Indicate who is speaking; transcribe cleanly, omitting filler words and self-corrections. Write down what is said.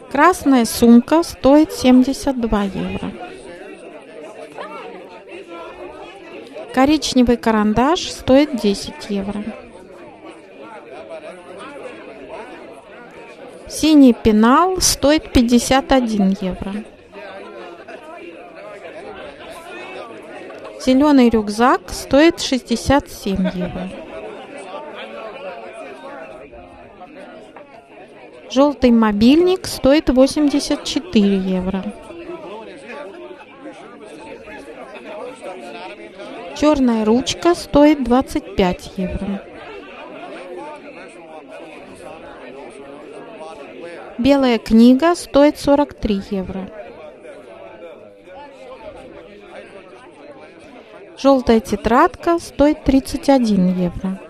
Speaker 1: Красная сумка стоит 72 евро. Коричневый карандаш стоит 10 евро. Синий пенал стоит 51 евро. Зеленый рюкзак стоит 67 евро. Желтый мобильник стоит 84 евро. Черная ручка стоит 25 евро. Белая книга стоит 43 евро. Желтая тетрадка стоит 31 евро.